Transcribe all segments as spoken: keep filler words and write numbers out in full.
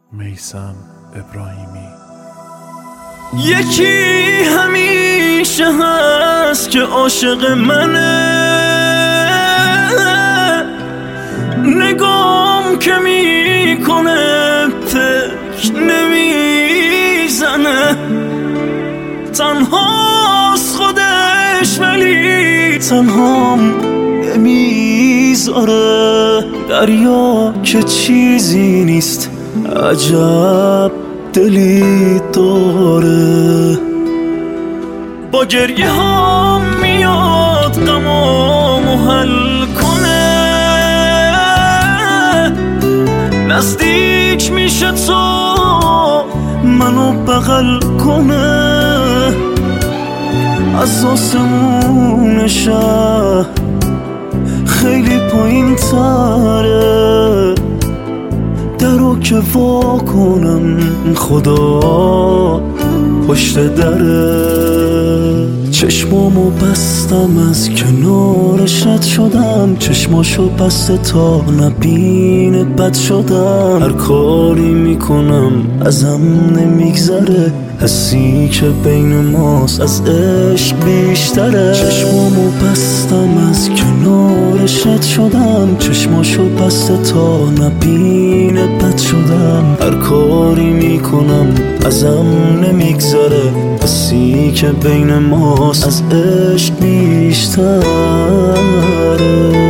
میثم ابراهیمی. یکی همیشه هست که عاشق منه، نگام که میکنه فکر نمیزنه، تنهاست خودش ولی تنهام نمیذاره. دریا که چیزی نیست عجب دلی داره، با گریه ها میاد غمامو حل کنه، نزدیک میشه تو منو بغل کنه، از آسمون شهر خیلی پایین تره، درو که وا کنم خدا پشت دره. چشمامو بستم از کنارش رد شدم، چشماشو بسته تا نبینه بد شدم، هر کاری میکنم ازم نمیگذره، حسی که بین ماست از عشق بیشتره. چشمامو بستم از کنارش رد شدم، چشماشو بسته تا نبینه بد شدم، هر کاری میکنم ازم نمیگذره، حسی که بین ماست از عشق بیشتره.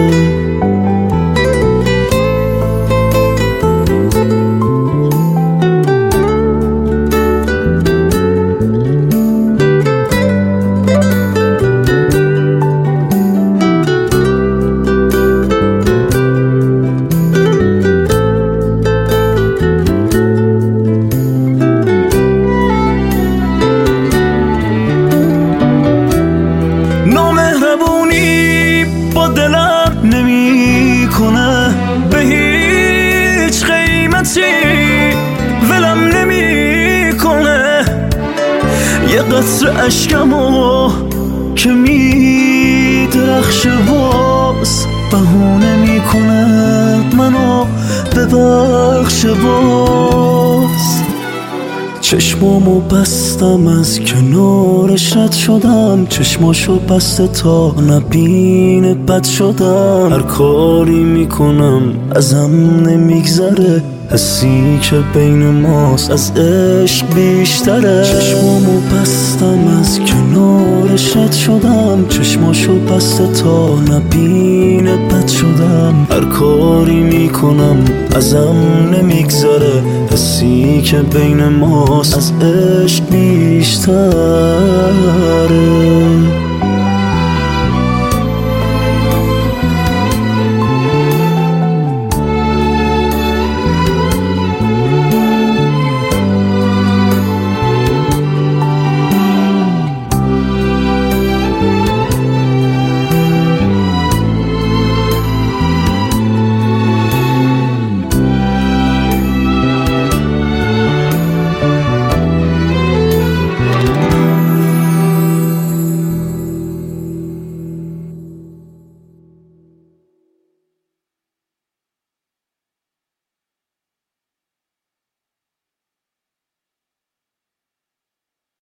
نامهربونی با دلم نمی کنه، به هیچ قیمتی ولم نمی کنه، یه قطره اشکمو که می درخشه باز بهونه می کنه منو ببخشه باز. چشمامو بستم از کنارش رد شدم، چشماشو بسته تا نبینه بد شدم، هر کاری میکنم ازم نمیگذره، حسی که بین ماست از عشق بیشتره. چشمامو بستم از کنارش رد شدم، چشماشو بسته تا نبینه بد شدم، هر کاری میکنم ازم نمیگذره، حسی که بین ماست از عشق بیشتره.